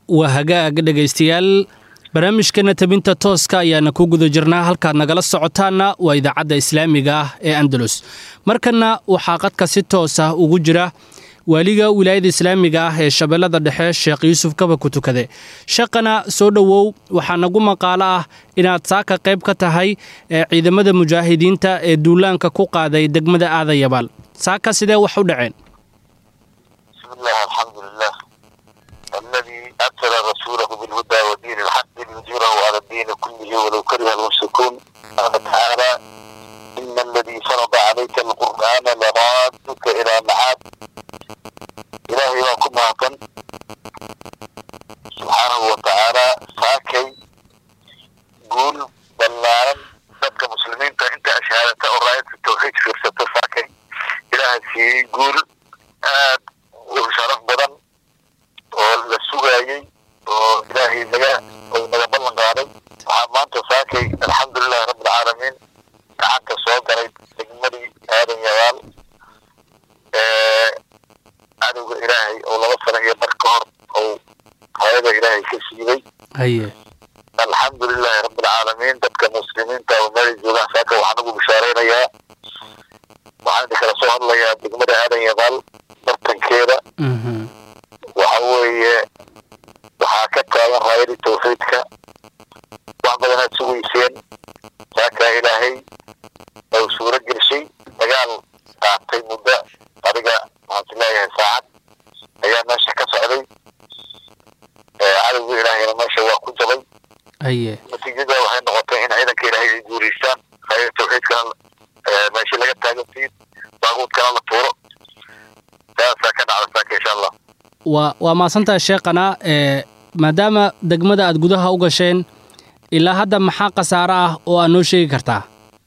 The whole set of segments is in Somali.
وهجاء dhageystayaal barnaamijkeena tabinta tooska ayaana ku guda jirnaa halka nagala socotaana waa idaacada islaamiga ah ee Andalus markana waxa qadka si toos ah ugu jira waliga wilaayada islaamiga ah ee Shabeellada Dhexe Sheekh Yuusuf Kaba ku tukade shaqana soo dhawow waxa nagu maqaala ah inaad saaka qayb ka tahay ciidamada mujaahidiinta ee duulaanka ku qaaday degmada Aadayabaal saaka sidee wax u dhaceen bismillaah alxamdulillaah الذي أرسل رسوله بالهدى ودين الحق ليظهره على الدين كله ولو كره المشركون قال تعالى إن الذي فرض عليك القرآن لرادك إلى معاد إلهي وكم هكذا سبحانه وتعالى ساكي قول بلان ذاتك مسلمين أنت أشهادة الرأية في التوحيد في رسالة ساكي إلهي قول وشرف بدن oo la sugaayay oo ilaahay naga ballan qaaday waxa maanta saakay alxamdulillaah rabbil caalamiin gacanta soo garay degmadii Aadayabaal adigu ilaahay oo laba sano iyo bar ka hor oo hay'adda ilaahay ka siibay alxamdulillaah rabbil caalamiin dadka muslimiinta oo meel jooga saaka waxaan ugu bishaaraynayaa waxaan kala soo hadlayaa degmada Aadayabaal bartankeeda وحوي وحاكتها غير توحيدك وعندنا سويسين ساكا إلهي أو سورة قرشي مجال تعطي مدة طريقة هتلاقيها ساعات أيام ماشي كسعري عارف إلهي لما شوى كنت بي نتيجة وحين نغطيين عيدك إلهي جوريستان غير توحيد كان ماشي لقد تاجبتين باقود كان الطورة ساكن على ساكا إن شاء الله وما سنت الشيخنا maadaama degmada aad gudaha u gasheen ilaa hadda maxaa qasaaro ah oo aad noo sheegi kartaa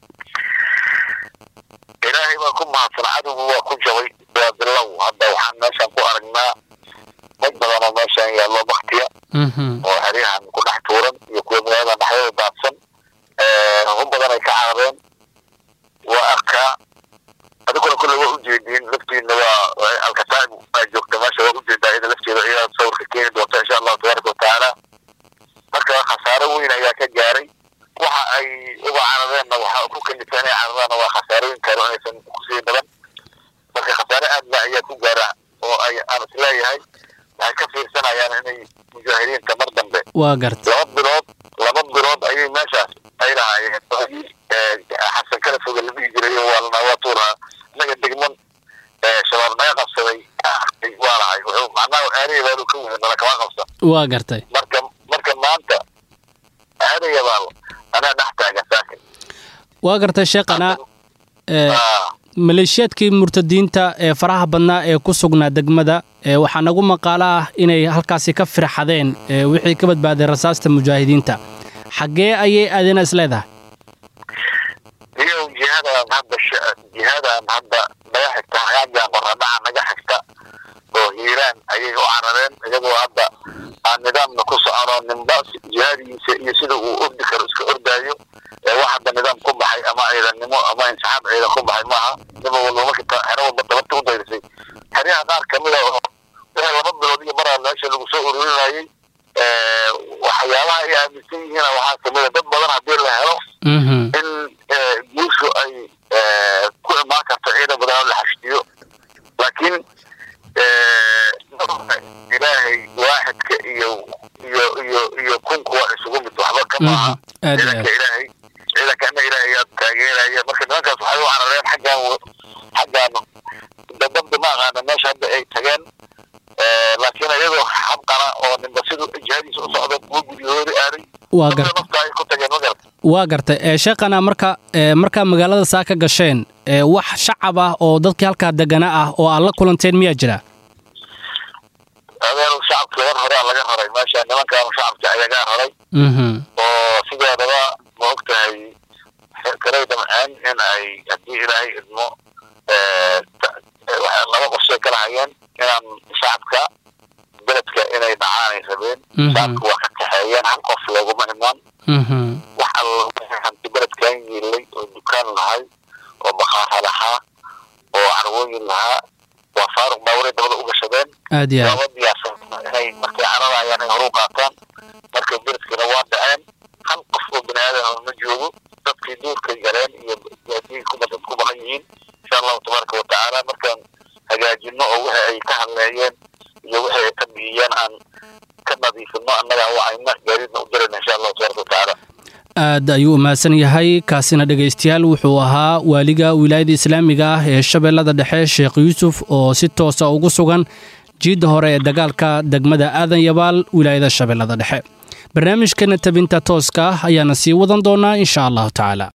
ilaahay ma ku mahadsan adigu waa ku jabay waa bilow hadda waxaan meeshan ku aragnaa dad badan oo meeshan yaallo waqtiya oo hariyahan ku dhex tuuran iyo kuwa magaalada dhexdeeda daadsan hum badan ay ka carareen waa arkaa adiguna kullu waa u jeedin laftiina waa alkataab ay joogta meesha waa u jeedaa ida lafteeda ayaa sawirka keeni doonta insha Allah tabaaraka wa taala marka khasaaro weyn ayaa ka gaaray waxa ay uga carareen waxa ku kalitaan ay carareen waa khasaarooyin kale oo aysan ku sii badan marka khasaaro aad la ayaa ku gaara oo ay aan isleeyahay waxay ka fiirsanayaan inay mujaahidiinta mar dambe waa gartay laba bilood ayay meeshaas ay lahaayeen xasan kala foga la dhigi jiray waa tuura naga degman shabaab naga qabsaday waa lahay wuxuu macnaha Aadayabaal ku weyn la kala qabsa waa gartay marka maanta Aadayabaal ana dhaxtaaga saakin waa gartay sheeqana maleeshiyadkii murtadiinta ee faraha badnaa ee ku sugnaa degmada waxa nagu maqaala ah inay halkaasi ka firxadeen wixii ka badbaaday rasaasta mujaahidiinta xagee ayay aadina isleedahay iyo jihadan hadda naga xigta hay'adda qoradaha naga xigta oo hiiraan ayay u carareen iyagoo hadda aan nidaamna ku socono nimbaas jihadiisa iyo sida uu ordi karo iska ordaayo wax hadda nidaam ku baxay ama ciidanimo ama insaxaab ciidan ku baxay maaha nima walba marka xero badda u dayrisay xariyaha qaar kamid ah oo laba bilood iyo maraa meesha lagu soo ururinayay waxyaabaha ay aaminsan yihiin waxaa kamid dad badan haddii la helo in guushu ay ku imaan karto ciidan badan oo la xashtiyo laakiin ilaahay waaxidka iyo kunku waa isugu mid waxba kama aha ciidanka ilaahay aad taageeraya marka nimankaas waxay u carareen xaggaan dadabda ma aqaana meesha hadda ay tageen laakiin iyadoo xabqana oo ninba siduu jihadiisa u socdo kuwa gudyahoodi aaday waa gartay sheeqana marka magaalada saaka gasheen wax shacab ah oo dadkii halka degana ah oo aad la kulanteen miyaa jira adeer shacabka hore laga haray meesha nimankan shacabka ayaga haray oo sideedaba ma ogtahay kareeda macaan in ay haddii ilaahay idmo waxa laba qorshe kala hayeen inaan shacabka beledka inay dhacaan ay rabeen shacabka waa ka kaxeeyeen hal qof looguma imaan waxa hanti beledkan yeelay oo dukaan lahay oo baqaar lahaa oo carwooyin lahaa وفارق باوري دولة أوجا شبان أديا inay markay cararayaan ay horu qaataan markay deriskana waa dhaceen hal qof oo bini aadan ma joogo dadkii duurkay galeen iyo gaadiidku ku badan ku baqan yihiin insha allahu tabaaraka wa tacaala markaan hagaajino oo waxa ay ka hadleeyeen iyo waxa ay ka bixiyeen aan ka nadiifino annaga waxayna gaadiidna u dirayna insha allahu tabaaraka wa tacaala aad ayuu umahadsan yahay kaasina dhegaystayaal wuxuu ahaa waaliga wilaayada islaamiga ah ee shabeellada dhexe sheekh yuusuf oo si toosa ugu sugan jiidda hore ee dagaalka degmada aadan yabaal wilaayada shabeellada dhexe barnaamijkana tabinta tooska ah ayaana sii wadan doonaa insha allahu tacaala